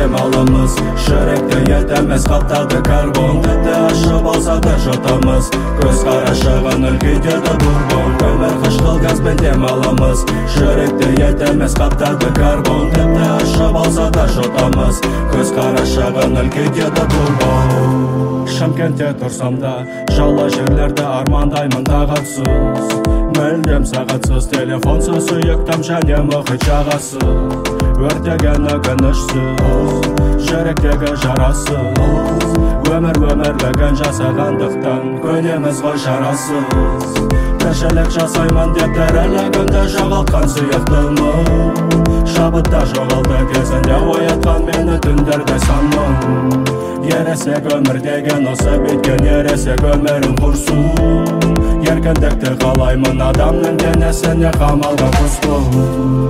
демалымыз, жүректі етеміз қаптады карбон. Тіпті ашы болса да жұтамыз, көз қарашығын үлкейтеді бурбон. Өмір қышқыл газбен демалымыз, жүректі етеміз қаптады карбон. Тіпті ашы болса да жұтамыз, көз қарашығын үлкейтеді бурбон. Шымкентте тұрсам да, жала жерлерді армандаймын тағатсыз. Мүлдем сағатсыз, телефонсыз, сүйіктім және мұхит жағасыз. Өртеген өкінішсіз, жүректегі жарасыз. Өмірлігін жасағандықтан көнеміз ғой шарасыз. Тіршілік жасаймын деп тірілігімді жоғалтқан сүйіктімін. Шабытта жоғалды кезінде оятқан мені түндерде санмын. Ересек өмір деген осы беткен ересек өмірін құрсу. Еркіндікті қалаймын адамның денесіне қамалған құспын.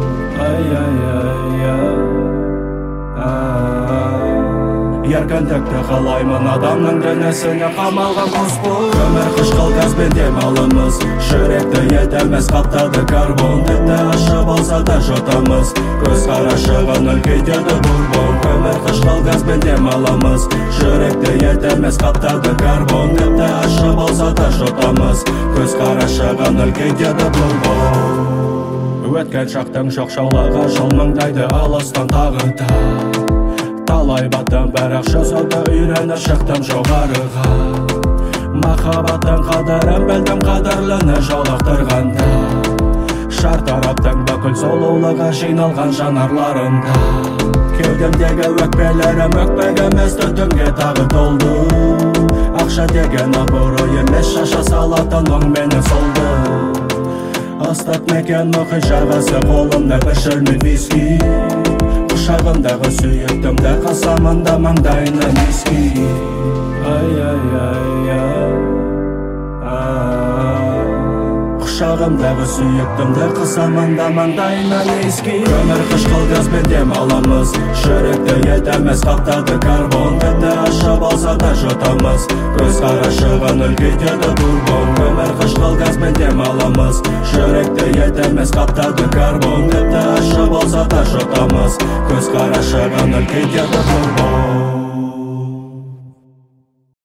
Еркіндікті қалаймын адамның денесіне қамалған құспын. Өмір қышқыл газбен демалымыз, жүректі етеміз қаптады карбон. Тіпті ашы болса да жұтамыз, көз қарашығын үлкейтеді бурбон. Өмір қышқыл газбен демалымыз, жүректі етеміз қаптады карбон. Тіпті ашы болса да жұтамыз, көз қарашығын үлкейтеді бурбон. Өткен шақтың шоқшаулығы жылмыңдайды алыстан тағы да. Талай баттым бірақ жүзуді үйреніп шықтым жоғарыға. Махаббаттың қадірін білдім, қадірліні жолықтырғанда. Шартараптың бүкіл сұлулығы жиналған жанарларында. Кеудемдегі өкпелерім өкпек емес түтінге тағы толды. Ақша деген абырой емес, шаша салатын оң мені солды. Ыстық мекен мұхит жағасы, қолымда бір шөлмек виски. Құшағымдағы сүйіктімді қасамында маңдайынан иіски. Құшағымдағы сүйіктімді қасамында маңдайынан иіски. Өмір қышқыл газбен демалымыз, жүректі етеміз қаптады карбон. Тіпті ашы болса да жұтамыз, көз қарашығын үлкейтеді бурбон. Өмір қышқыл газбен демалымыз, жүректі етеміз қаптады карбон. Тіпті ашы болса да жұтамыз, көз қарашығын үлкейтеді бурбон.